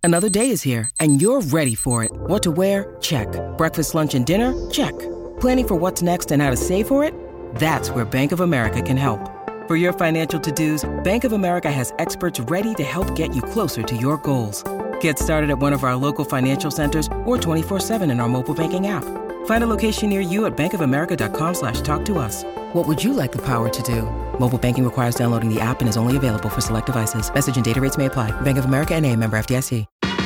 Another day is here, and you're ready for it. What to wear? Check. Breakfast, lunch, and dinner? Check. Planning for what's next and how to save for it? That's where Bank of America can help. For your financial to-dos, Bank of America has experts ready to help get you closer to your goals. Get started at one of our local financial centers or 24/7 in our mobile banking app. Find a location near you at bankofamerica.com/talktous. What would you like the power to do? Mobile banking requires downloading the app and is only available for select devices. Message and data rates may apply. Bank of America N.A., member FDIC.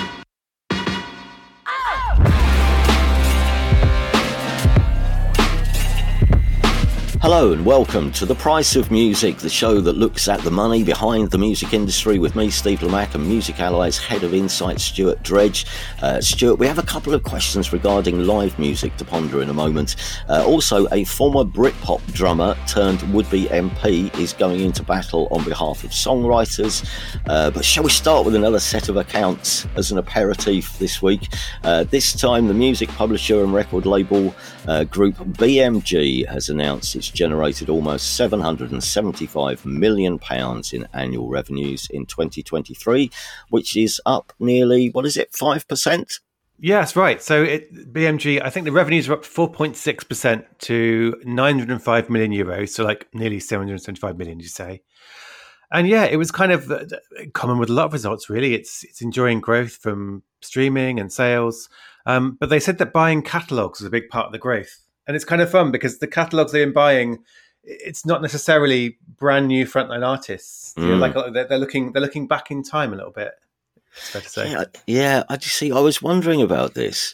Hello and welcome to The Price of Music, the show that looks at the money behind the music industry with me, Steve Lamacq, and Music Ally's Head of Insight, Stuart Dredge. Stuart, we have a couple of questions regarding live music to ponder in a moment. Also, a former Britpop drummer turned would-be MP is going into battle on behalf of songwriters. But shall we start with another set of accounts as an aperitif this week? This time, the music publisher and record label group BMG has announced it's generated almost £775 million in annual revenues in 2023, which is up nearly, 5%? Yeah, that's right. So BMG, I think the revenues are up 4.6% to €905 million, so like nearly 775 million, you say. And yeah, it was kind of common with a lot of results, really. It's enjoying growth from streaming and sales. But they said that buying catalogues was a big part of the growth. And it's kind of fun because the catalogues they've been buying, it's not necessarily brand new frontline artists. You know, like they're looking back in time a little bit. It's fair to say. Yeah. I was wondering about this,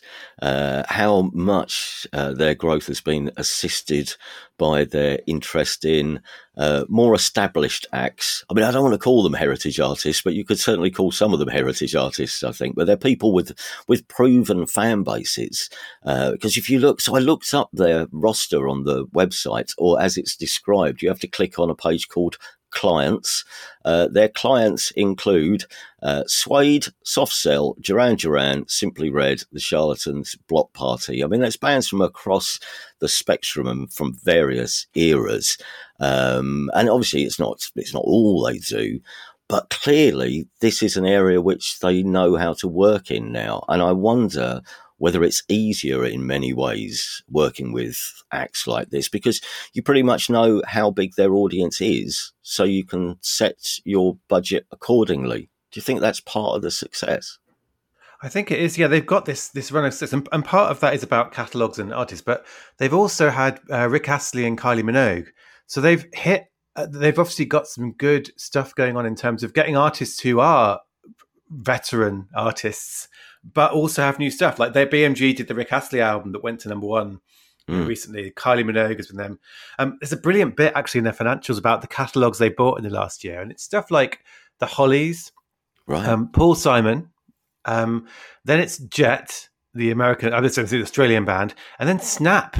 how much their growth has been assisted by their interest in more established acts. I mean, I don't want to call them heritage artists, but you could certainly call some of them heritage artists, I think. But they're people with proven fan bases. Because if you look, so I looked up their roster on the website, or as it's described, you have to click on a page called Clients. Their clients include Suede, Soft Cell, Duran Duran, Simply Red, The Charlatans, Block Party. I mean, there's bands from across the spectrum and from various eras. And obviously it's not all they do, but clearly this is an area which they know how to work in now. And I wonder whether it's easier in many ways working with acts like this, because you pretty much know how big their audience is, so you can set your budget accordingly. Do you think that's part of the success? I think it is. Yeah, they've got this run of success, and part of that is about catalogues and artists, but they've also had Rick Astley and Kylie Minogue. So they've obviously got some good stuff going on in terms of getting artists who are veteran artists, but also have new stuff. Like their BMG did the Rick Astley album that went to number one recently. Kylie Minogue has been them. There's a brilliant bit actually in their financials about the catalogues they bought in the last year, and it's stuff like the Hollies, right? Paul Simon, then it's Jet, the Australian band, and then Snap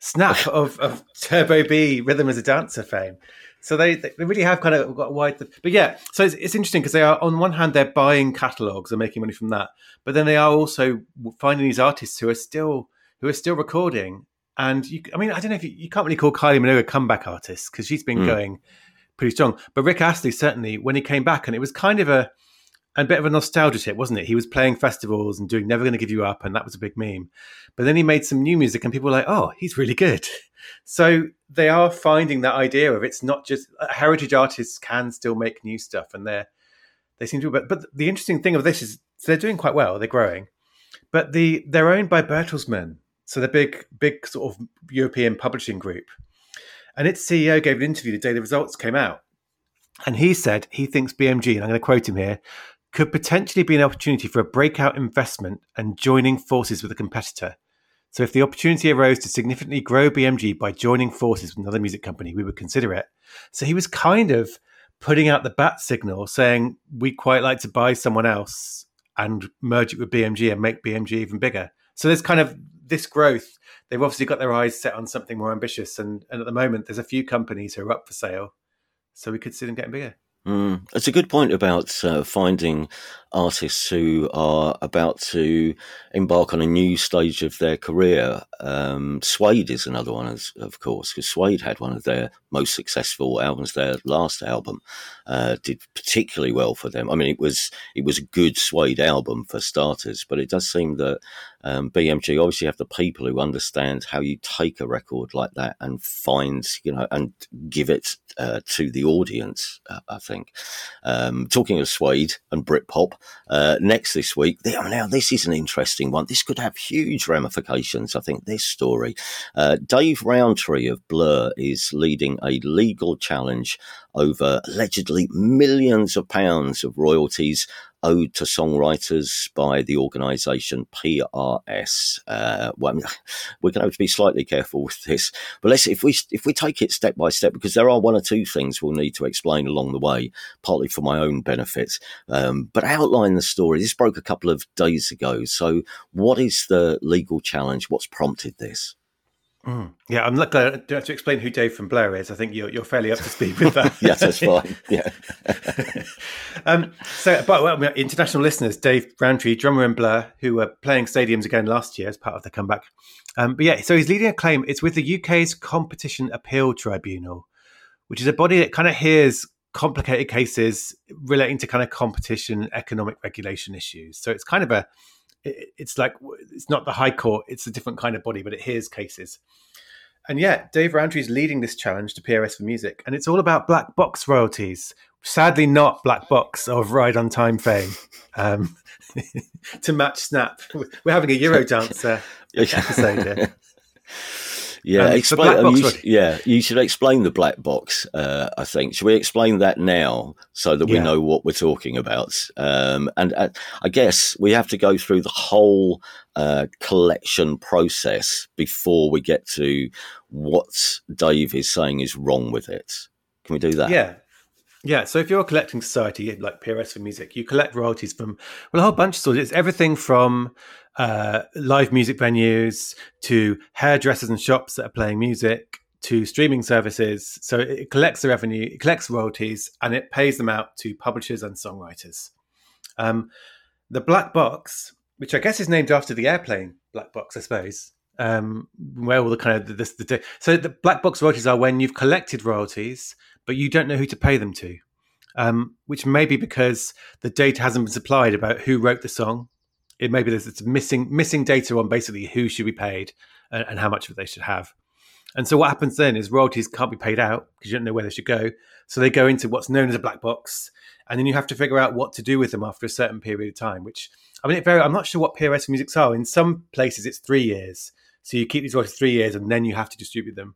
of Turbo B, Rhythm as a Dancer fame. So they really have kind of got a wide... But yeah, so it's interesting because they are, on one hand, they're buying catalogues and making money from that, but then they are also finding these artists who are still recording. And I don't know if you can't really call Kylie Minogue a comeback artist because she's been going pretty strong. But Rick Astley, certainly, when he came back, and it was kind of a bit of a nostalgia hit, wasn't it? He was playing festivals and doing Never Gonna Give You Up, and that was a big meme. But then he made some new music and people were like, oh, he's really good. So they are finding that idea of it's not just heritage artists can still make new stuff, and they seem to. But the interesting thing of this is they're doing quite well. They're growing, but they're owned by Bertelsmann, so the big sort of European publishing group. And its CEO gave an interview the day the results came out, and he said he thinks BMG, and I'm going to quote him here, could potentially be an opportunity for a breakout investment and joining forces with a competitor. So if the opportunity arose to significantly grow BMG by joining forces with another music company, we would consider it. So he was kind of putting out the bat signal saying, we'd quite like to buy someone else and merge it with BMG and make BMG even bigger. So there's kind of this growth. They've obviously got their eyes set on something more ambitious. And at the moment, there's a few companies who are up for sale. So we could see them getting bigger. It's a good point about finding artists who are about to embark on a new stage of their career. Suede is another one, of course, because Suede had one of their most successful albums. Their last album did particularly well for them. I mean, it was a good Suede album for starters, but it does seem that BMG obviously have the people who understand how you take a record like that and find, and give it to the audience, I think. Talking of Suede and Britpop, next this week, now this is an interesting one. This could have huge ramifications, I think, this story. Dave Rowntree of Blur is leading a legal challenge over allegedly millions of pounds of royalties owed to songwriters by the organisation PRS. We're going to have to be slightly careful with this, but if we take it step by step, because there are one or two things we'll need to explain along the way, partly for my own benefit, but outline the story. This broke a couple of days ago. So what is the legal challenge? What's prompted this? Yeah, I'm not going to have to explain who Dave from Blur is. I think you're fairly up to speed with that. Yes, that's fine. Yeah. International listeners, Dave Rowntree, drummer in Blur, who were playing stadiums again last year as part of the comeback. So he's leading a claim. It's with the UK's Competition Appeal Tribunal, which is a body that kind of hears complicated cases relating to kind of competition, economic regulation issues. So it's kind of it's not the High Court, it's a different kind of body, but it hears cases. And Dave Rowntree is leading this challenge to PRS for Music, and it's all about black box royalties. Sadly, not Black Box of Ride on Time fame, to match Snap. We're having a Eurodance episode here. Yeah, you should explain the black box, I think. Should we explain that now so that we know what we're talking about? And I guess we have to go through the whole collection process before we get to what Dave is saying is wrong with it. Can we do that? Yeah, so if you're a collecting society like PRS for Music, you collect royalties from a whole bunch of sources. It's everything from live music venues to hairdressers and shops that are playing music to streaming services. So it collects the revenue, it collects royalties, and it pays them out to publishers and songwriters. The black box, which I guess is named after the airplane black box, I suppose, where all the kind of so the black box royalties are when you've collected royalties, but you don't know who to pay them to, which may be because the data hasn't been supplied about who wrote the song. It may be there's missing data on basically who should be paid and how much of it they should have. And so what happens then is royalties can't be paid out because you don't know where they should go. So they go into what's known as a black box, and then you have to figure out what to do with them after a certain period of time, which, I mean, I'm not sure what PRS musics are. In some places, it's 3 years. So you keep these royalties 3 years and then you have to distribute them.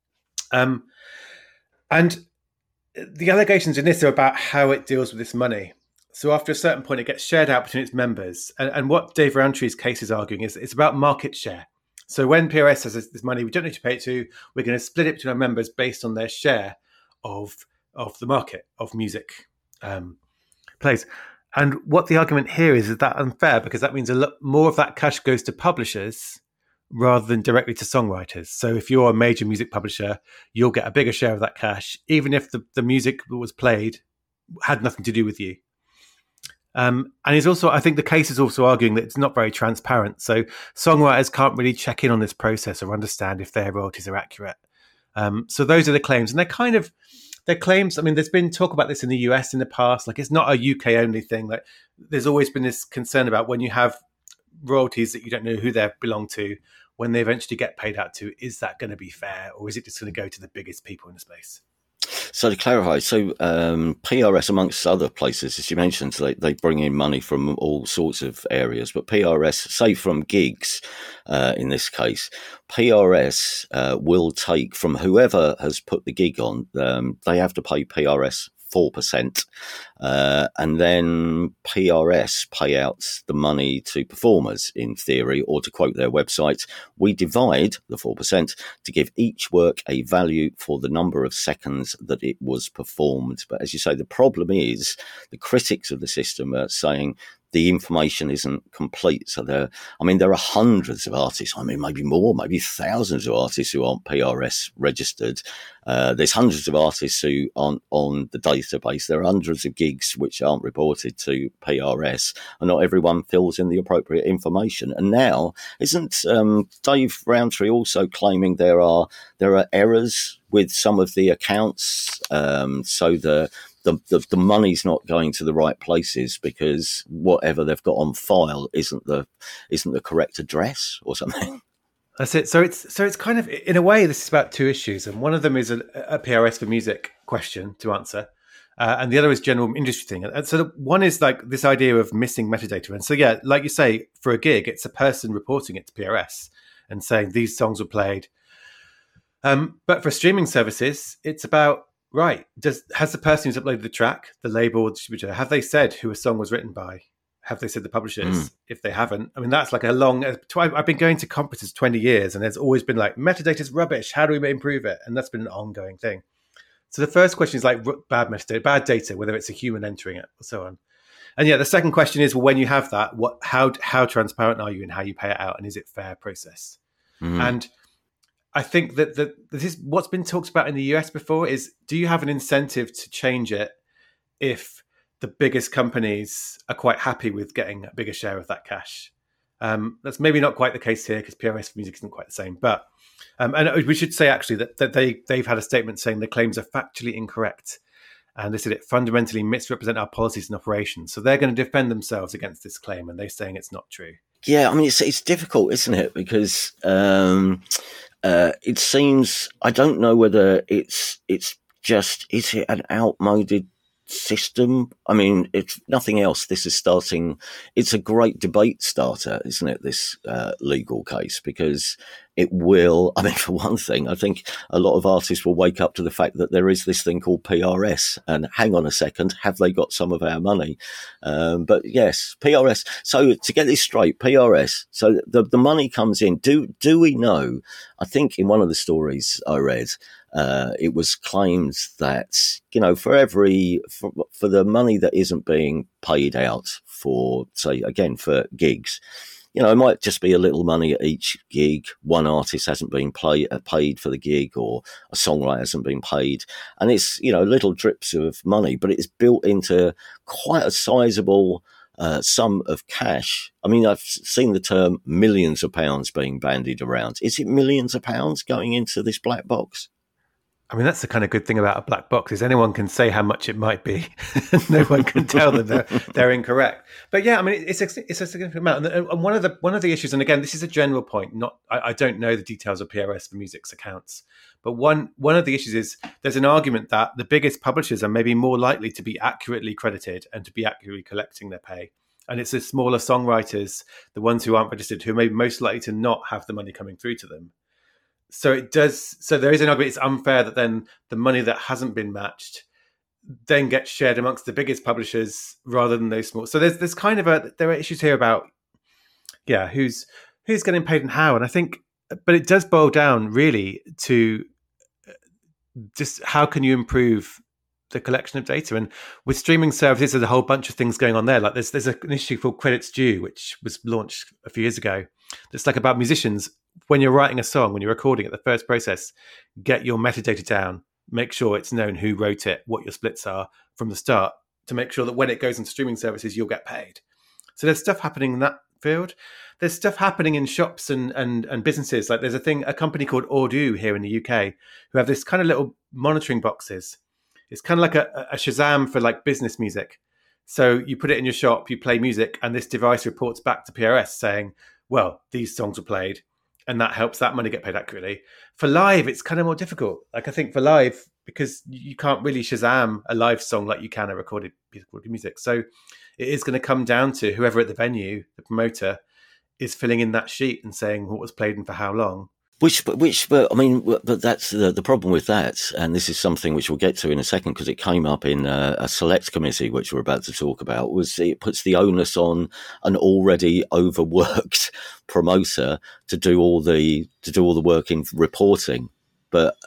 And the allegations in this are about how it deals with this money. So after a certain point, it gets shared out between its members. And what Dave Rowntree's case is arguing is it's about market share. So when PRS has this money, we don't need to pay it to, we're going to split it between our members based on their share of the market of music plays. And what the argument here is that unfair, because that means a lot more of that cash goes to publishers rather than directly to songwriters. So if you're a major music publisher, you'll get a bigger share of that cash, even if the music that was played had nothing to do with you. And he's also, I think the case is also arguing that it's not very transparent. So songwriters can't really check in on this process or understand if their royalties are accurate. So those are the claims. And they're claims, I mean, there's been talk about this in the US in the past. Like, it's not a UK only thing. Like, there's always been this concern about when you have royalties that you don't know who they belong to, when they eventually get paid out to, is that going to be fair, or is it just going to go to the biggest people in the space? So to clarify, PRS, amongst other places, as you mentioned, they bring in money from all sorts of areas, but PRS, say from gigs, in this case, PRS will take from whoever has put the gig on, they have to pay PRS 4%, and then PRS pay out the money to performers, in theory, or to quote their website, we divide the 4% to give each work a value for the number of seconds that it was performed. But as you say, the problem is the critics of the system are saying the information isn't complete. So there are hundreds of artists. I mean, maybe more, maybe thousands of artists who aren't PRS registered. There's hundreds of artists who aren't on the database. There are hundreds of gigs which aren't reported to PRS, and not everyone fills in the appropriate information. And now, isn't Dave Rowntree also claiming there are errors with some of the accounts? So the money's not going to the right places because whatever they've got on file isn't the correct address or something. That's it. So it's kind of, in a way, this is about two issues, and one of them is a PRS for music question to answer, and the other is general industry thing. And so one is like this idea of missing metadata. And so yeah, like you say, for a gig, it's a person reporting it to PRS and saying these songs were played. But for streaming services, it's about, right, has the person who's uploaded the track, the label, or the distributor, have they said who a song was written by? Have they said the publishers? If they haven't, I mean, that's like a long... I've been going to conferences 20 years, and there's always been like, metadata's rubbish. How do we improve it? And that's been an ongoing thing. So the first question is like bad metadata, bad data, whether it's a human entering it or so on. And yeah, the second question is, well, when you have that, how transparent are you in how you pay it out? And is it fair process? And I think that this is what's been talked about in the US before is, do you have an incentive to change it if the biggest companies are quite happy with getting a bigger share of that cash? That's maybe not quite the case here because PRS for music isn't quite the same. But and we should say actually that they've had a statement saying the claims are factually incorrect. And they said it fundamentally misrepresent our policies and operations. So they're going to defend themselves against this claim, and they're saying it's not true. Yeah, I mean, it's difficult, isn't it? Because it seems, I don't know whether it's just, is it an outmoded system? I mean, if nothing else, this is starting, it's a great debate starter, isn't it, this legal case? Because it will, I mean, for one thing, I think a lot of artists will wake up to the fact that there is this thing called PRS, and hang on a second, have they got some of our money? But yes, PRS. So to get this straight, PRS, so the money comes in. Do we know, I think in one of the stories I read, it was claimed that, you know, for the money that isn't being paid out for, say, again, for gigs, you know, it might just be a little money at each gig. One artist hasn't been paid for the gig, or a songwriter hasn't been paid. And it's, you know, little drips of money, but it's built into quite a sizable sum of cash. I mean, I've seen the term millions of pounds being bandied around. Is it millions of pounds going into this black box? I mean, that's the kind of good thing about a black box is anyone can say how much it might be. No one can tell them they're incorrect. But yeah, I mean, it's a significant amount. And one of the issues, and again, this is a general point. I don't know the details of PRS for music's accounts, but one of the issues is there's an argument that the biggest publishers are maybe more likely to be accurately credited and to be accurately collecting their pay. And it's the smaller songwriters, the ones who aren't registered, who are maybe most likely to not have the money coming through to them. So there is an argument it's unfair that then the money that hasn't been matched then gets shared amongst the biggest publishers rather than those small. So there's kind of there are issues here about, yeah, who's getting paid and how. And I think, but it does boil down really to just how can you improve the collection of data. And with streaming services, there's a whole bunch of things going on there. Like there's an issue called Credits Due, which was launched a few years ago. That's like about musicians. When you're writing a song, when you're recording it, the first process, get your metadata down, make sure it's known who wrote it, what your splits are from the start, to make sure that when it goes into streaming services, you'll get paid. So there's stuff happening in that field. There's stuff happening in shops and businesses. Like there's a company called Ordu here in the UK who have this kind of little monitoring boxes. It's kind of like a Shazam for like business music. So you put it in your shop, you play music, and this device reports back to PRS saying, well, these songs were played, and that helps that money get paid accurately. For live, it's kind of more difficult. Like I think for live, because you can't really Shazam a live song like you can a recorded music. So it is going to come down to whoever at the venue, the promoter, is filling in that sheet and saying what was played and for how long. But I mean, but that's the problem with that, and this is something which we'll get to in a second because it came up in a select committee, which we're about to talk about. Was it puts the onus on an already overworked promoter to do all the work in reporting. But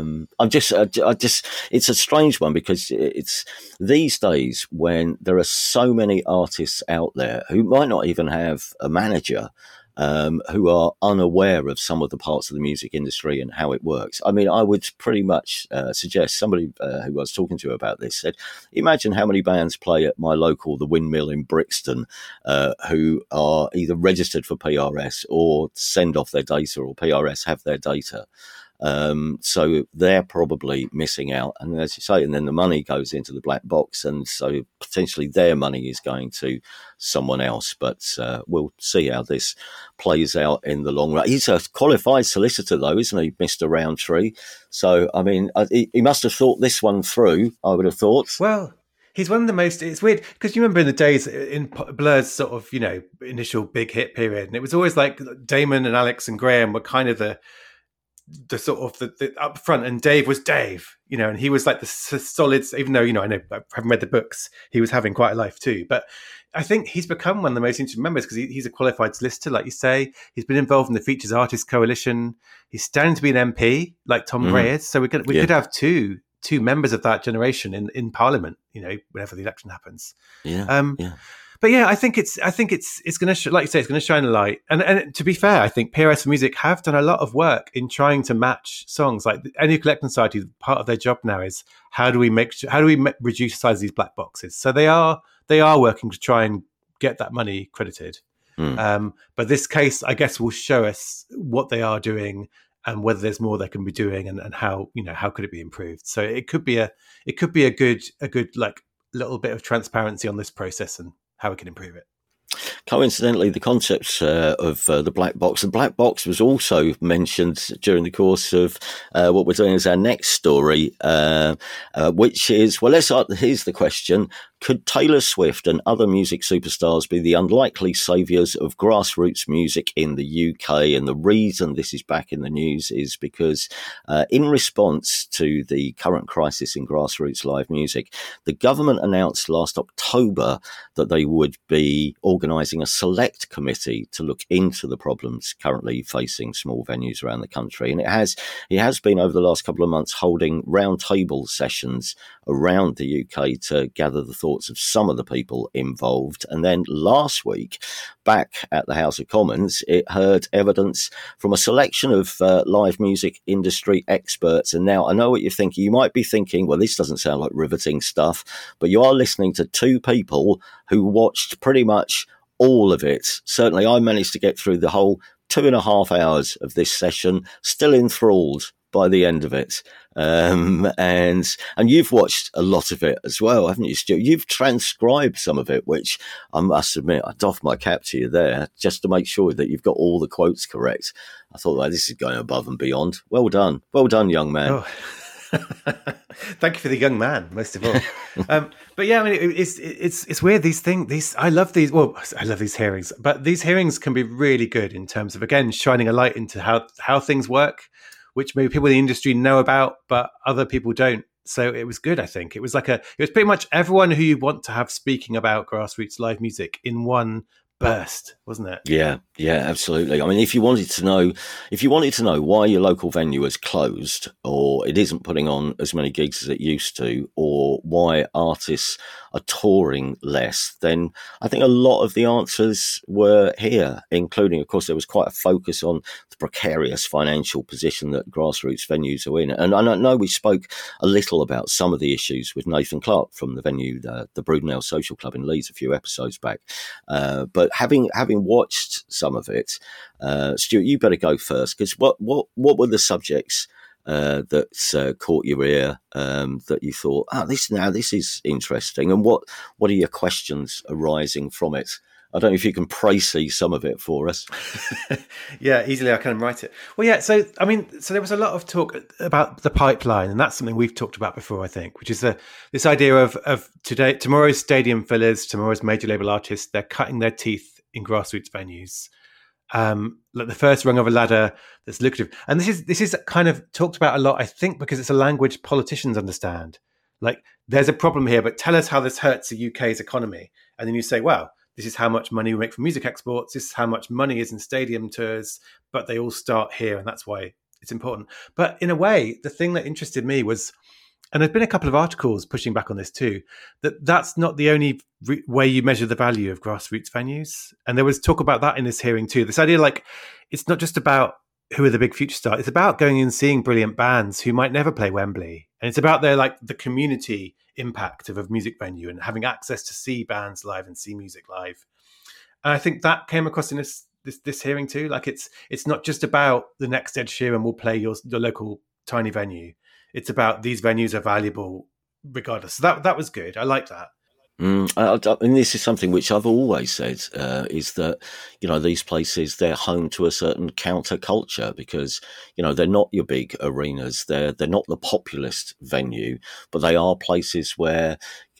it's a strange one because it's these days when there are so many artists out there who might not even have a manager, who are unaware of some of the parts of the music industry and how it works. I mean, I would pretty much suggest somebody who I was talking to about this said, imagine how many bands play at my local, the Windmill in Brixton, who are either registered for PRS or send off their data, or PRS have their data. So they're probably missing out. And as you say, and then the money goes into the black box. And so potentially their money is going to someone else. But we'll see how this plays out in the long run. He's a qualified solicitor, though, isn't he, Mr. Roundtree? So, I mean, he must have thought this one through, I would have thought. Well, he's one of the most, it's weird, because you remember in the days in Blur's sort of, initial big hit period, and it was always like Damon and Alex and Graham were kind of the sort of the up front, and Dave was Dave, and he was like the solid, even though, I know I haven't read the books, he was having quite a life too. But I think he's become one of the most interesting members because he's a qualified solicitor, like you say. He's been involved in the Features Artists Coalition. He's standing to be an MP, like Tom Gray is. So we could have two members of that generation in Parliament, whenever the election happens. But yeah, I think it's going to, like you say, it's going to shine a light. And to be fair, I think PRS for Music have done a lot of work in trying to match songs. Like any collecting society, part of their job now is how do we reduce the size of these black boxes? So they are working to try and get that money credited. But this case, I guess, will show us what they are doing and whether there's more they can be doing, and how could it be improved. So it could be a good like little bit of transparency on this process and how we can improve it. Coincidentally, the concept of the black box was also mentioned during the course of what we're doing as our next story, which is, here's the question. Could Taylor Swift and other music superstars be the unlikely saviours of grassroots music in the UK? And the reason this is back in the news is because in response to the current crisis in grassroots live music, the government announced last October that they would be organising a select committee to look into the problems currently facing small venues around the country. And it has been over the last couple of months holding roundtable sessions around the UK to gather the thoughts of some of the people involved. And then last week, back at the House of Commons, it heard evidence from a selection of live music industry experts. And now I know what you're thinking. You might be thinking, well, this doesn't sound like riveting stuff, but you are listening to two people who watched pretty much all of it. Certainly I managed to get through the whole 2.5 hours of this session, still enthralled by the end of it. And you've watched a lot of it as well, haven't you, Stuart? You've transcribed some of it, which I must admit, I doff my cap to you there just to make sure that you've got all the quotes correct. I thought, well, this is going above and beyond. Well done, young man. Oh. Thank you for the young man, most of all. But yeah, I mean, it's weird. These things, I love these. Well, I love these hearings, but these hearings can be really good in terms of, again, shining a light into how things work, which maybe people in the industry know about, but other people don't. So it was good, I think. It was pretty much everyone who you want to have speaking about grassroots live music in one burst, wasn't it? Yeah, absolutely. I mean, if you wanted to know why your local venue is closed, or it isn't putting on as many gigs as it used to, or why artists are touring less, then I think a lot of the answers were here, including, of course, there was quite a focus on the precarious financial position that grassroots venues are in. And I know we spoke a little about some of the issues with Nathan Clark from the venue, the Brudenell Social Club in Leeds a few episodes back. But having watched some of it, Stuart, you better go first, because what were the subjects that caught your ear, that you thought, this is interesting, and what are your questions arising from it? I don't know if you can précis some of it for us. Yeah, easily I can write it. Well, yeah, so there was a lot of talk about the pipeline, and that's something we've talked about before, I think, which is this idea of tomorrow's stadium fillers, tomorrow's major label artists, they're cutting their teeth in grassroots venues. Like the first rung of a ladder that's lucrative. And this is kind of talked about a lot, I think, because it's a language politicians understand. Like, there's a problem here, but tell us how this hurts the UK's economy. And then you say, well, this is how much money we make from music exports. This is how much money is in stadium tours, but they all start here. And that's why it's important. But in a way, the thing that interested me was, and there's been a couple of articles pushing back on this too, that's not the only way you measure the value of grassroots venues. And there was talk about that in this hearing too. This idea, like, it's not just about who are the big future stars. It's about going and seeing brilliant bands who might never play Wembley. And it's about the community impact of a music venue and having access to see bands live and see music live. And I think that came across in this hearing too. Like, it's not just about the next Ed Sheeran will play your local tiny venue. It's about these venues are valuable regardless. So that was good. I like that. And this is something which I've always said, is that, these places, they're home to a certain counterculture because, they're not your big arenas. They're not the populist venue, but they are places where,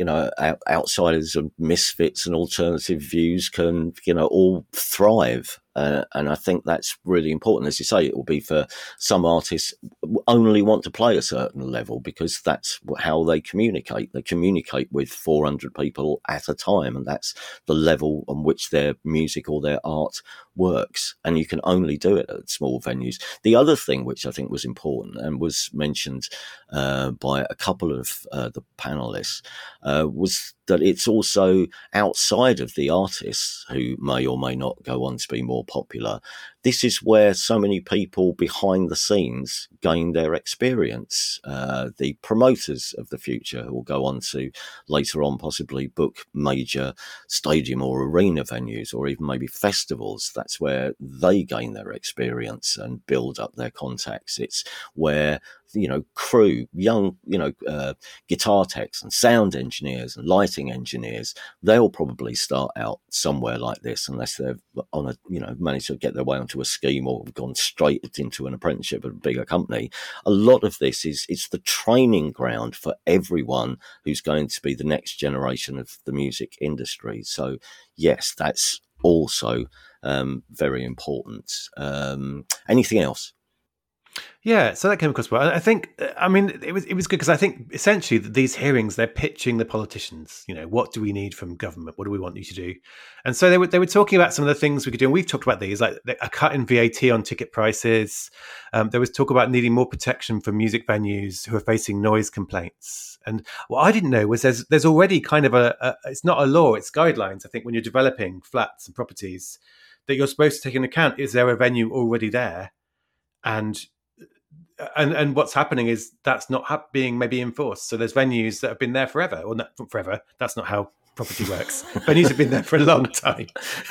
outsiders and misfits and alternative views can, all thrive. And I think that's really important. As you say, it will be for some artists only want to play a certain level because that's how they communicate. They communicate with 400 people at a time, and that's the level on which their music or their art works. And you can only do it at small venues. The other thing which I think was important and was mentioned by a couple of the panelists was that it's also outside of the artists who may or may not go on to be more popular. This is where so many people behind the scenes gain their experience. The promoters of the future who will go on to later on possibly book major stadium or arena venues or even maybe festivals. That's where they gain their experience and build up their contacts. It's where crew, young, guitar techs and sound engineers and lighting engineers, they'll probably start out somewhere like this unless they've managed to get their way onto a scheme or gone straight into an apprenticeship at a bigger company. A lot of this it's the training ground for everyone who's going to be the next generation of the music industry. So yes, that's also very important. Anything else? Yeah, so that came across well. I think, it was good because I think essentially these hearings, they're pitching the politicians. What do we need from government? What do we want you to do? And so they were talking about some of the things we could do. And we've talked about these, like a cut in VAT on ticket prices. There was talk about needing more protection for music venues who are facing noise complaints. And what I didn't know was there's already kind of it's not a law, it's guidelines. I think when you're developing flats and properties, that you're supposed to take into account, is there a venue already there? And what's happening is that's not being maybe enforced. So there's venues that have been there forever, or not forever. That's not how property works. Venues have been there for a long time,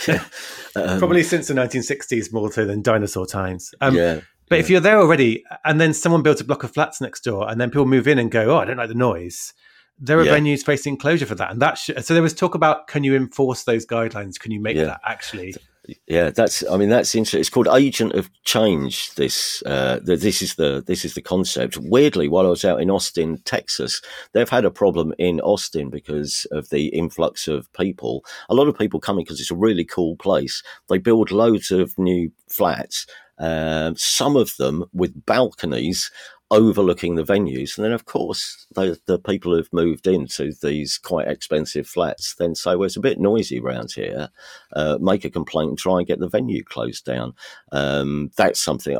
probably since the 1960s, more so than dinosaur times. But if you're there already, and then someone builds a block of flats next door, and then people move in and go, "Oh, I don't like the noise." There are venues facing closure for that, and so there was talk about, can you enforce those guidelines? Can you make that actually? Yeah, that's interesting. It's called agent of change. This is the concept. Weirdly, while I was out in Austin, Texas, they've had a problem in Austin because of the influx of people. A lot of people coming because it's a really cool place. They build loads of new flats, some of them with balconies overlooking the venues. And then, of course, the people who've moved into these quite expensive flats then say, well, it's a bit noisy around here. Make a complaint and try and get the venue closed down. That's something,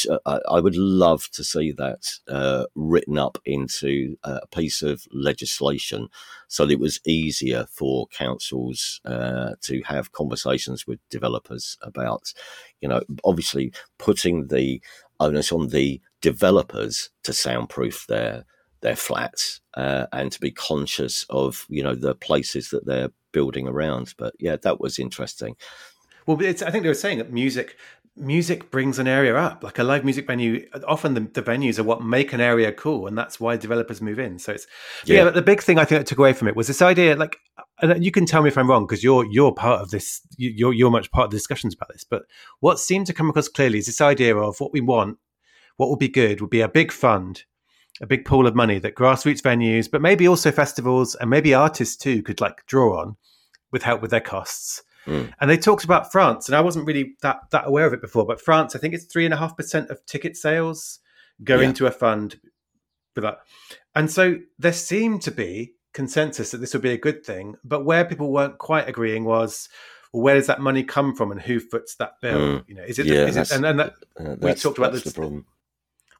I would love to see that written up into a piece of legislation so that it was easier for councils to have conversations with developers about, obviously putting the onus on the developers to soundproof their flats and to be conscious of the places that they're building around. But yeah, that was interesting. Well, I think they were saying that music brings an area up. Like a live music venue, often the venues are what make an area cool, and that's why developers move in. So it's but the big thing I think I took away from it was this idea, like, and you can tell me if I'm wrong because you're part of this, you're much part of the discussions about this. But what seemed to come across clearly is this idea of what we want. What would be good would be a big fund, a big pool of money that grassroots venues, but maybe also festivals and maybe artists too could draw on with help with their costs. And they talked about France, and I wasn't really that aware of it before, but France, I think it's 3.5% of ticket sales go into a fund for that. And so there seemed to be consensus that this would be a good thing, but where people weren't quite agreeing was, well, where does that money come from and who foots that bill? Is it? We talked about the problem.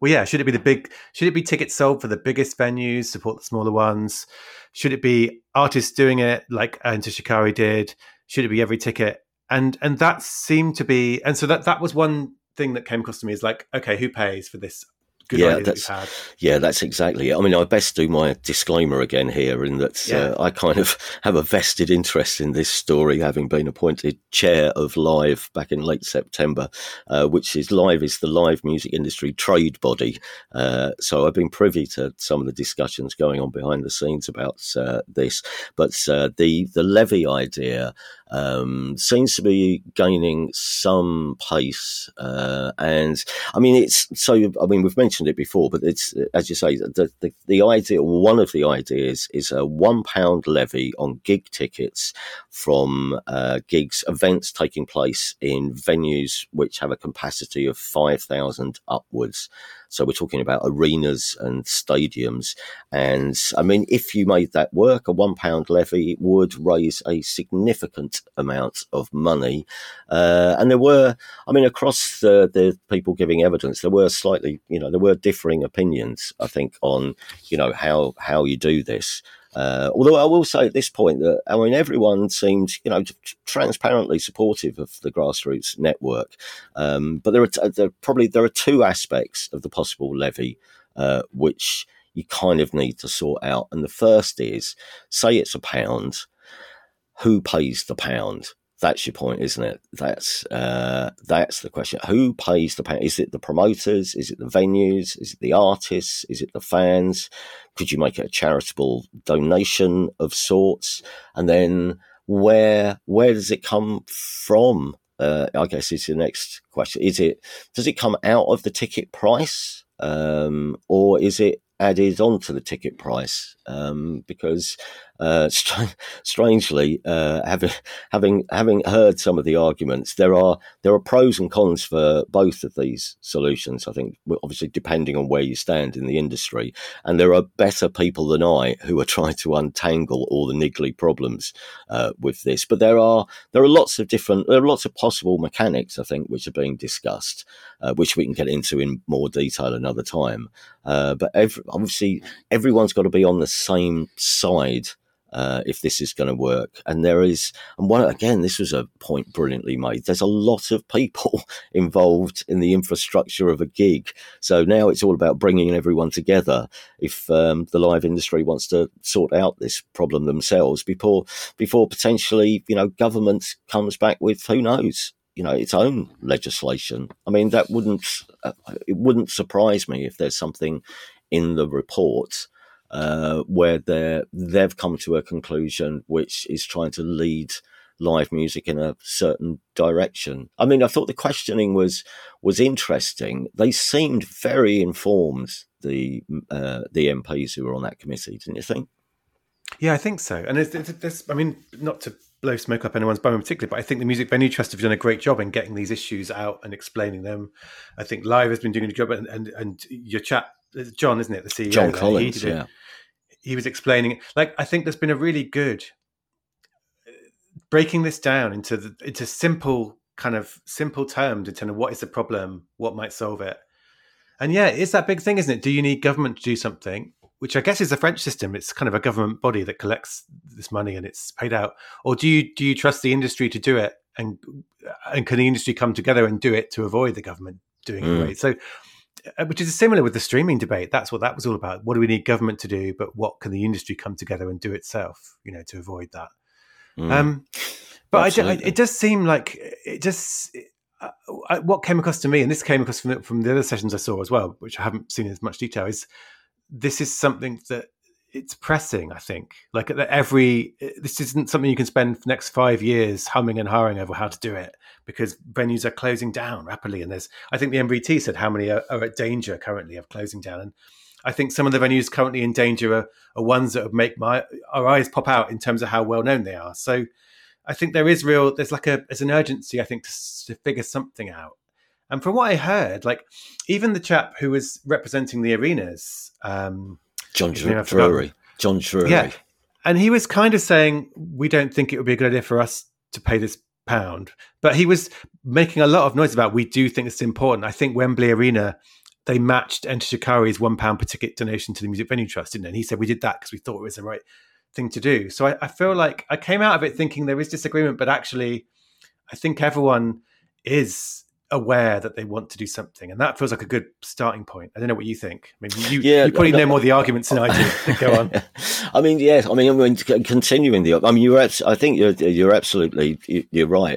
Well, yeah. Should it be tickets sold for the biggest venues, support the smaller ones? Should it be artists doing it like Enter Shikari did? Should it be every ticket? And that seemed to be, and so that was one thing that came across to me, is like, okay, who pays for this good idea that we've had? Yeah, that's exactly it. I mean, I best do my disclaimer again here, in that I kind of have a vested interest in this story, having been appointed chair of Live back in late September, which is Live is the live music industry trade body. So I've been privy to some of the discussions going on behind the scenes about this. But the levy idea seems to be gaining some pace, and I mean, we've mentioned it before, but it's, as you say, the idea, one of the ideas, is a £1 levy on gig tickets from events taking place in venues which have a capacity of 5,000 upwards. So we're talking about arenas and stadiums. And I mean, if you made that work, a £1 levy would raise a significant amount of money. And there were, I mean, across the people giving evidence, there were there were differing opinions, I think, on, how you do this. Although I will say at this point that, I mean, everyone seemed, transparently supportive of the grassroots network. But there are two aspects of the possible levy, which you kind of need to sort out. And the first is, say it's £1, who pays the pound? That's your point, isn't it? That's the question. Who pays the pound? Is it the promoters? Is it the venues? Is it the artists? Is it the fans? Could you make it a charitable donation of sorts? And then where does it come from? I guess is the next question. Does it come out of the ticket price, or is it added onto the ticket price? Because strangely, having heard some of the arguments, there are pros and cons for both of these solutions. I think, obviously, depending on where you stand in the industry, and there are better people than I who are trying to untangle all the niggly problems with this. But there are lots of possible mechanics, I think, which are being discussed, which we can get into in more detail another time. But obviously, everyone's got to be on the same side if this is going to work. And this was a point brilliantly made. There's a lot of people involved in the infrastructure of a gig. So now it's all about bringing everyone together if the live industry wants to sort out this problem themselves before potentially, government comes back with, who knows, its own legislation. I mean, it wouldn't surprise me if there's something in the report where they've come to a conclusion which is trying to lead live music in a certain direction. I mean, I thought the questioning was interesting. They seemed very informed, the MPs who were on that committee, didn't you think? Yeah, I think so. And there's, I mean, not to blow smoke up anyone's bum in particular, but I think the Music Venue Trust have done a great job in getting these issues out and explaining them. I think Live has been doing a good job, and your chap, John, isn't it, the CEO? John Collins, yeah. He was explaining, like, I think there's been a really good breaking this down into simple terms in terms of what is the problem, what might solve it. And yeah, it's that big thing, isn't it? Do you need government to do something? Which I guess is the French system. It's kind of a government body that collects this money and it's paid out. Or do you trust the industry to do it? And can the industry come together and do it to avoid the government doing it? Right? So, which is similar with the streaming debate. That's what that was all about. What do we need government to do? But what can the industry come together and do itself, to avoid that? But it does seem like what came across to me, and this came across from the other sessions I saw as well, which I haven't seen in as much detail, is this is something that it's pressing, I think. Like this isn't something you can spend the next 5 years humming and hawing over how to do it, because venues are closing down rapidly. And I think the MVT said how many are at danger currently of closing down. And I think some of the venues currently in danger are ones that would make our eyes pop out in terms of how well known they are. So I think there's an urgency, I think, to figure something out. And from what I heard, like, even the chap who was representing the arenas, John Drury. Yeah. And he was kind of saying, we don't think it would be a good idea for us to pay this pound. But he was making a lot of noise about, we do think it's important. I think Wembley Arena they matched Enter Shikari's £1 per ticket donation to the Music Venue Trust, didn't they? And he said, we did that because we thought it was the right thing to do. So I feel like I came out of it thinking there is disagreement, but actually I think everyone is aware that they want to do something, and that feels like a good starting point. I don't know what you think. I mean, you probably know more of the arguments than I do. Go on. I mean, yes. I mean, continuing the. I mean, I think you're absolutely you're right.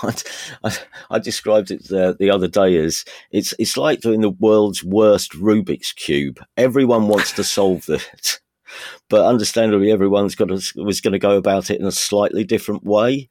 I described it the other day as it's like doing the world's worst Rubik's cube. Everyone wants to solve it, but understandably, everyone's was going to go about it in a slightly different way.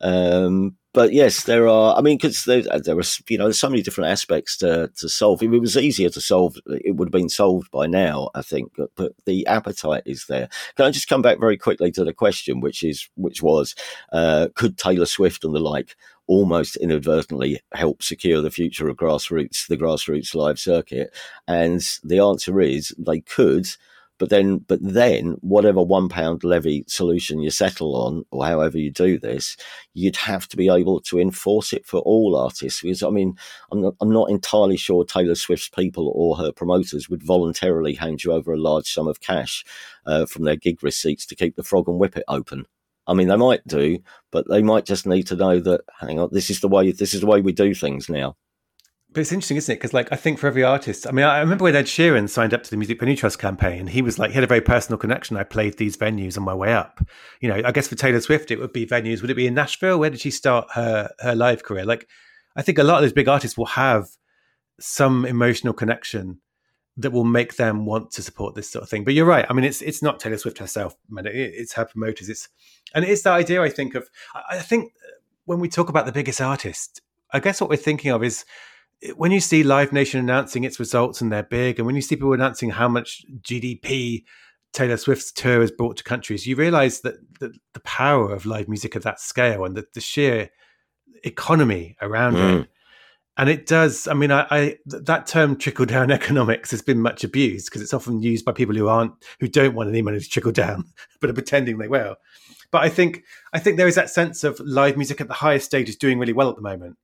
But yes, there are. I mean, because there are, there's so many different aspects to solve. If it was easier to solve, it would have been solved by now, I think. But the appetite is there. Can I just come back very quickly to the question, which was, could Taylor Swift and the like almost inadvertently help secure the future of the grassroots live circuit? And the answer is they could. But then, whatever £1 levy solution you settle on, or however you do this, you'd have to be able to enforce it for all artists. Because I mean, I'm not entirely sure Taylor Swift's people or her promoters would voluntarily hand you over a large sum of cash from their gig receipts to keep the Frog and Whippet open. I mean, they might do, but they might just need to know that, hang on, this is the way we do things now. But it's interesting, isn't it? Because I think for every artist, I mean, I remember when Ed Sheeran signed up to the Music Venue Trust campaign, and he was he had a very personal connection. I played these venues on my way up. I guess for Taylor Swift, it would be venues. Would it be in Nashville? Where did she start her live career? I think a lot of those big artists will have some emotional connection that will make them want to support this sort of thing. But you're right. I mean, it's not Taylor Swift herself, man. It's her promoters. And it's that idea, I think, of, I think when we talk about the biggest artist, I guess what we're thinking of is, when you see Live Nation announcing its results and they're big, and when you see people announcing how much GDP Taylor Swift's tour has brought to countries, you realize that the power of live music at that scale and the sheer economy around it. And it does. I mean, that term trickle down economics has been much abused because it's often used by people who don't want any money to trickle down, but are pretending they will. But I think there is that sense of live music at the highest stage is doing really well at the moment.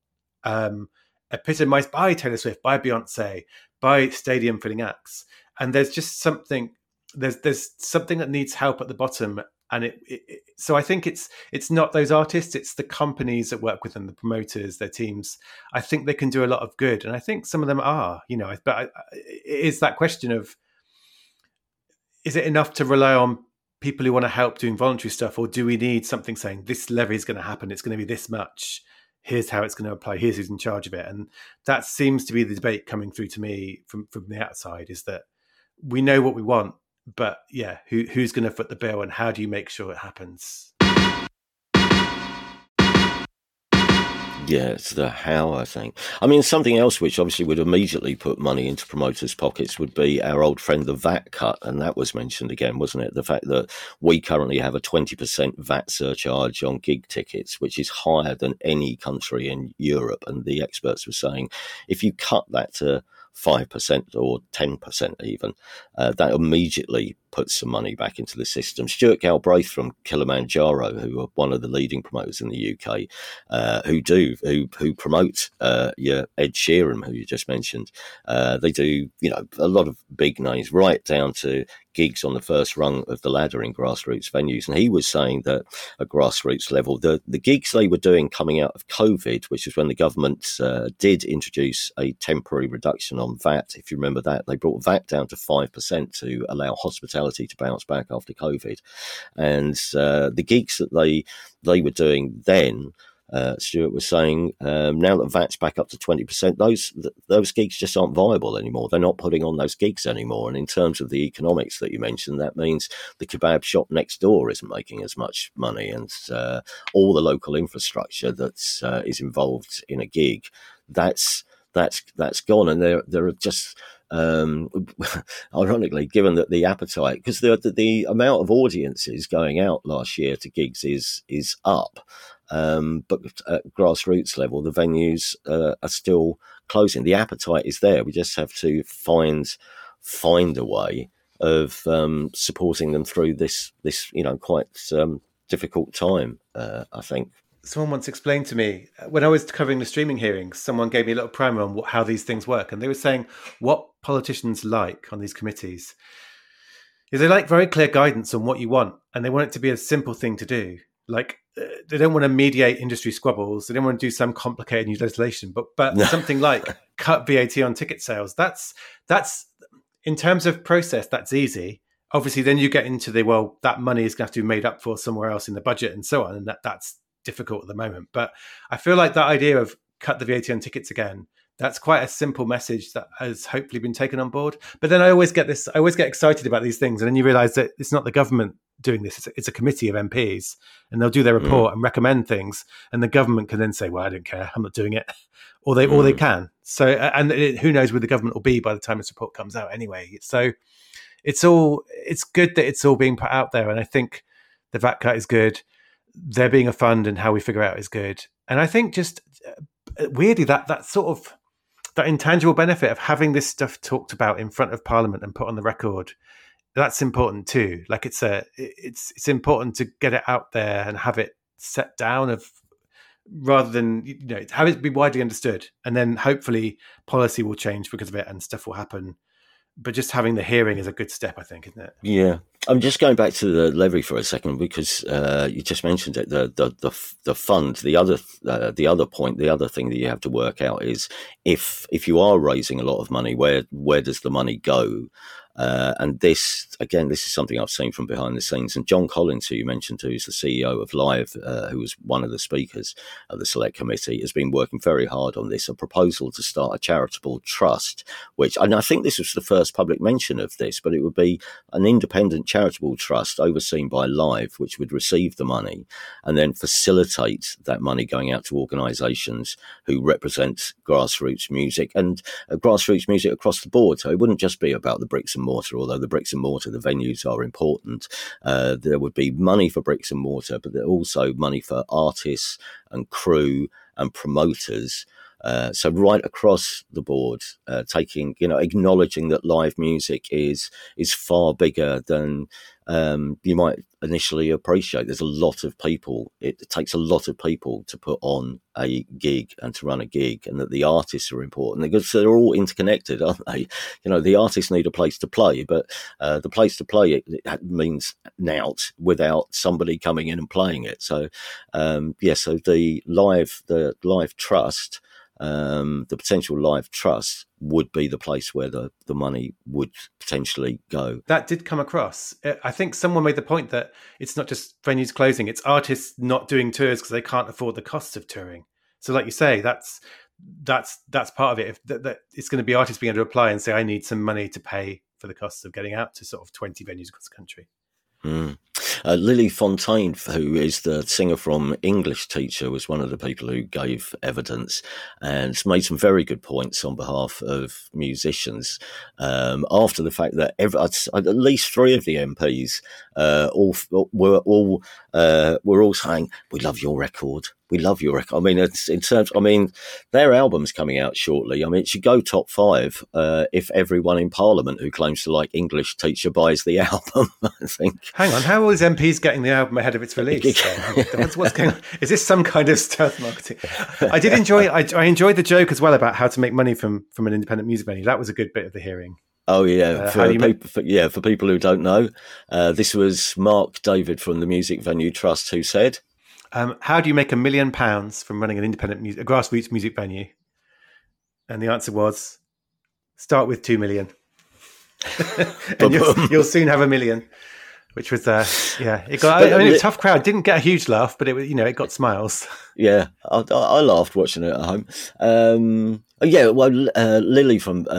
Epitomized by Taylor Swift, by Beyonce, by stadium filling acts, and there's just something. There's something that needs help at the bottom, and so I think it's not those artists, it's the companies that work with them, the promoters, their teams. I think they can do a lot of good, and I think some of them are. But it is that question of, is it enough to rely on people who want to help doing voluntary stuff, or do we need something saying this levy is going to happen, it's going to be this much, here's how it's going to apply, here's who's in charge of it? And that seems to be the debate coming through to me from the outside, is that we know what we want, but yeah, who's going to foot the bill, and how do you make sure it happens? Yeah, it's the how, I think. I mean, something else which obviously would immediately put money into promoters' pockets would be our old friend, the VAT cut. And that was mentioned again, wasn't it? The fact that we currently have a 20% VAT surcharge on gig tickets, which is higher than any country in Europe. And the experts were saying, if you cut that to 5% or 10% even, that immediately puts some money back into the system. Stuart Galbraith from Kilimanjaro, who are one of the leading promoters in the UK, who promote Ed Sheeran, who you just mentioned. They do, a lot of big names, right down to gigs on the first rung of the ladder in grassroots venues. And he was saying that at grassroots level, the gigs they were doing coming out of COVID, which is when the government did introduce a temporary reduction on VAT. If you remember that, they brought VAT down to 5% to allow hospitality to bounce back after COVID. And the gigs that they were doing then, Stuart was saying, now that VAT's back up to 20%, those gigs just aren't viable anymore. They're not putting on those gigs anymore. And in terms of the economics that you mentioned, that means the kebab shop next door isn't making as much money, and all the local infrastructure that is involved in a gig, that's gone. And there are just ironically, given that the appetite, because the amount of audiences going out last year to gigs is up. But at grassroots level, the venues are still closing. The appetite is there. We just have to find a way of supporting them through this quite difficult time, I think. someone once explained to me when I was covering the streaming hearings, someone gave me a little primer on how these things work. And they were saying what politicians like on these committees is they like very clear guidance on what you want. And they want it to be a simple thing to do. Like they don't want to mediate industry squabbles. They don't want to do some complicated new legislation, but something like cut VAT on ticket sales. That's in terms of process, that's easy. Obviously, then you get into that money is going to have to be made up for somewhere else in the budget and so on. And that's difficult at the moment. But I feel like that idea of cut the VAT on tickets again, that's quite a simple message that has hopefully been taken on board. But then I always get excited about these things. And then you realize that it's not the government doing this. It's a committee of MPs and they'll do their report and recommend things. And the government can then say, well, I don't care. I'm not doing it. Or they can. So, and who knows where the government will be by the time this report comes out anyway. So it's good that it's all being put out there. And I think the VAT cut is good. There being a fund and how we figure out is good. And I think just weirdly that sort of that intangible benefit of having this stuff talked about in front of Parliament and put on the record, that's important too. Like it's important to get it out there and have it set down rather than have it be widely understood, and then hopefully policy will change because of it and stuff will happen. But just having the hearing is a good step, I think, isn't it? Yeah, I'm just going back to the levy for a second because you just mentioned it. The fund, the other point, the other thing that you have to work out is if you are raising a lot of money, where does the money go? And this is something I've seen from behind the scenes. And John Collins, who you mentioned, who's the CEO of Live, who was one of the speakers of the Select Committee, has been working very hard on this, a proposal to start a charitable trust, and I think this was the first public mention of this, but it would be an independent charitable trust overseen by Live, which would receive the money and then facilitate that money going out to organisations who represent grassroots music and grassroots music across the board. So it wouldn't just be about the bricks and mortar, although the bricks and mortar, the venues are important. There would be money for bricks and mortar, but also money for artists and crew and promoters. So right across the board, acknowledging that live music is far bigger than you might initially appreciate. There's a lot of people. It takes a lot of people to put on a gig and to run a gig, and that the artists are important because they're all interconnected, aren't they? The artists need a place to play, but the place to play it means nout without somebody coming in and playing it. So so the live trust. The potential Live trust would be the place where the money would potentially go. That did come across. I think someone made the point that it's not just venues closing, it's artists not doing tours because they can't afford the costs of touring. So like you say, that's part of it. That it's going to be artists being able to apply and say, I need some money to pay for the costs of getting out to sort of 20 venues across the country. Lily Fontaine, who is the singer from English Teacher, was one of the people who gave evidence and made some very good points on behalf of musicians after the fact that at least three of the MPs were all saying, "We love your record. We love your record." I mean, their album's coming out shortly. I mean, it should go top 5 if everyone in Parliament who claims to like English Teacher buys the album. I think. Hang on, how are these MPs getting the album ahead of its release? What's going on? Is this some kind of stealth marketing? I did enjoy. I enjoyed the joke as well about how to make money from an independent music venue. That was a good bit of the hearing. Oh yeah, for people who don't know, this was Mark David from the Music Venue Trust who said. How do you make £1 million from running an independent a grassroots music venue? And the answer was, start with 2 million. And you'll soon have 1 million, which was, it got, it was a tough crowd. Didn't get a huge laugh, but it got smiles. Yeah, I laughed watching it at home. Lily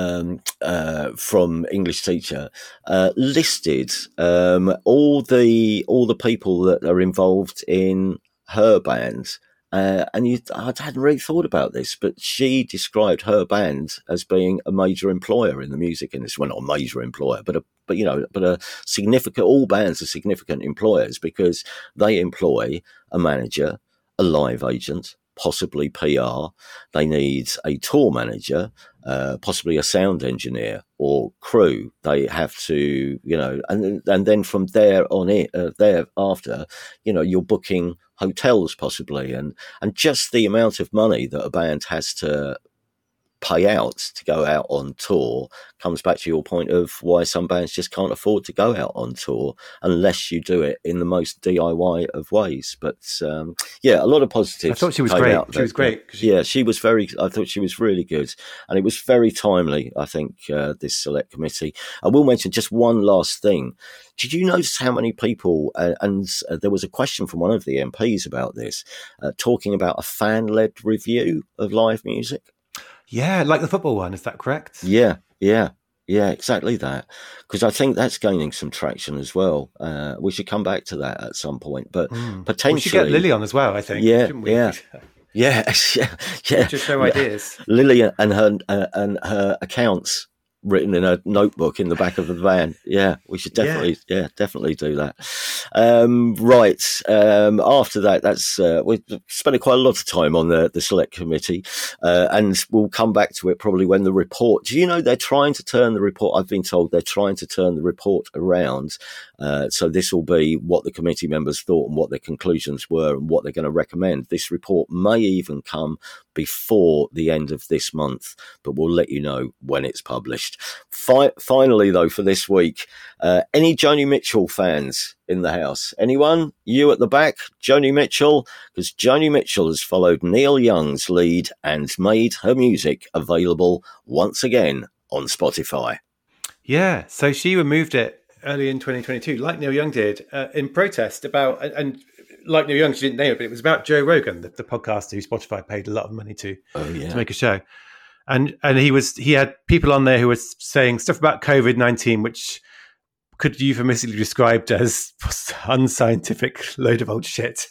from English Teacher listed all the people that are involved in her band, I hadn't really thought about this, but she described her band as being a major employer in the music industry. Well, not a major employer, but a significant. All bands are significant employers because they employ a manager, a live agent, possibly PR. They need a tour manager, possibly a sound engineer or crew. They have to, and then from there on thereafter, you're booking hotels possibly, and just the amount of money that a band has to pay out to go out on tour comes back to your point of why some bands just can't afford to go out on tour unless you do it in the most DIY of ways. But yeah, a lot of positives. I thought she was great. She was great. Yeah, she was I thought she was really good, and it was very timely. I think this select committee. I will mention just one last thing. Did you notice how many people, and there was a question from one of the MPs about this, talking about a fan-led review of live music? Yeah, like the football one, is that correct? Yeah, exactly that. Because I think that's gaining some traction as well. We should come back to that at some point, but potentially... We should get Lily on as well, I think. Yeah, shouldn't we? Yeah. Just show ideas. Lily and her accounts written in a notebook in the back of the van. Yeah, we should definitely do that. Right. After that, that's we've spent quite a lot of time on the select committee, and we'll come back to it probably when the report. Do you know they're trying to turn the report? I've been told they're trying to turn the report around. So this will be what the committee members thought and what their conclusions were and what they're going to recommend. This report may even come before the end of this month, but we'll let you know when it's published. Finally, though, for this week, any Joni Mitchell fans in the house? Anyone? You at the back? Joni Mitchell? Because Joni Mitchell has followed Neil Young's lead and made her music available once again on Spotify. Yeah, so she removed it early in 2022, like Neil Young did, in protest about, and like Neil Young, she didn't name it, but it was about Joe Rogan, the podcaster who Spotify paid a lot of money to make a show. And he had people on there who were saying stuff about COVID-19, which could euphemistically be described as unscientific load of old shit,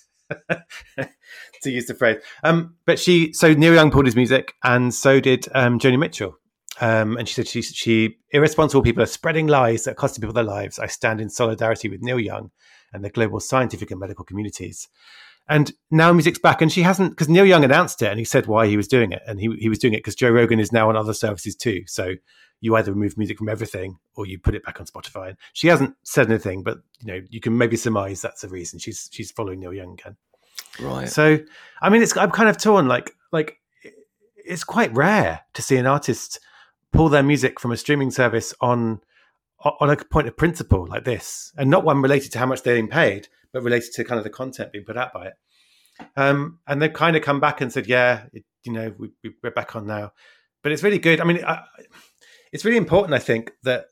to use the phrase. But so Neil Young pulled his music, and so did Joni Mitchell. And she said she irresponsible people are spreading lies that are costing people their lives. I stand in solidarity with Neil Young and the global scientific and medical communities. And now music's back, and she hasn't, because Neil Young announced it and he said why he was doing it, and he was doing it because Joe Rogan is now on other services too. So you either remove music from everything or you put it back on Spotify. And she hasn't said anything, but you can maybe surmise that's the reason. She's following Neil Young again. Right. So I mean, I'm kind of torn. Like it's quite rare to see an artist pull their music from a streaming service on a point of principle like this, and not one related to how much they're being paid, but related to kind of the content being put out by it. And they've kind of come back and said, we're back on now. But it's really good. I mean, it's really important, I think, that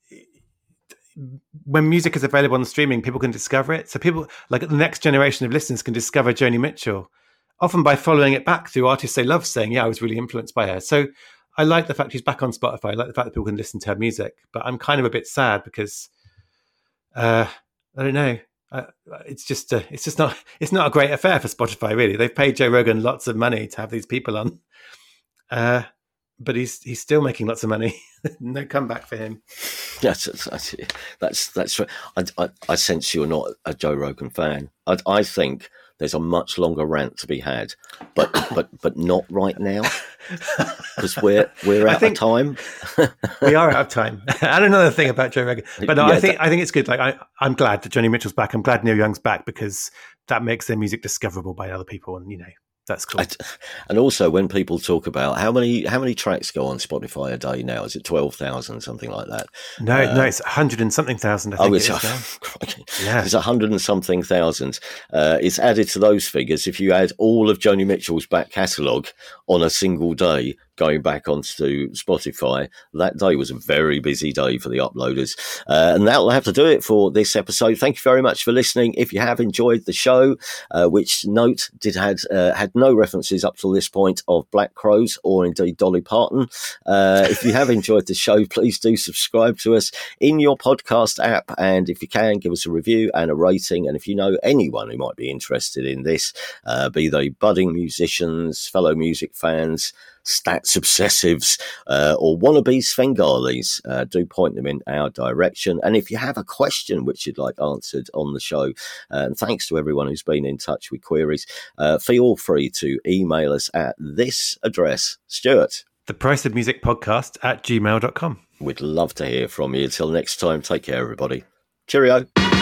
when music is available on streaming, people can discover it. So people, like the next generation of listeners, can discover Joni Mitchell, often by following it back through artists they love, saying, I was really influenced by her. So I like the fact she's back on Spotify. I like the fact that people can listen to her music, but I'm kind of a bit sad because I don't know. It's not a great affair for Spotify, really. They've paid Joe Rogan lots of money to have these people on, but he's still making lots of money. No comeback for him. That's right. I sense you're not a Joe Rogan fan. I think there's a much longer rant to be had, but not right now, because we're out of time. We are out of time. And another thing about Joe Rogan, but no, I think it's good. Like I'm glad that Joni Mitchell's back. I'm glad Neil Young's back, because that makes their music discoverable by other people, and that's cool. And also, when people talk about how many tracks go on Spotify a day now, is it 12,000, something like that? No, it's 100 and something thousand. I think it's 100 and something thousand. It's added to those figures if you add all of Joni Mitchell's back catalogue on a single day. Going back onto Spotify, that day was a very busy day for the uploaders. And that'll have to do it for this episode. Thank you very much for listening. If you have enjoyed the show, which note had no references up till this point of Black Crowes or indeed Dolly Parton. If you have enjoyed the show, please do subscribe to us in your podcast app. And if you can, give us a review and a rating. And if you know anyone who might be interested in this, be they budding musicians, fellow music fans, stats obsessives, or wannabe Svengalis, do point them in our direction. And if you have a question which you'd like answered on the show, and thanks to everyone who's been in touch with queries, feel free to email us at this address, Stuart. thepriceofmusicpodcast@gmail.com. We'd love to hear from you. Until next time, take care, everybody. Cheerio.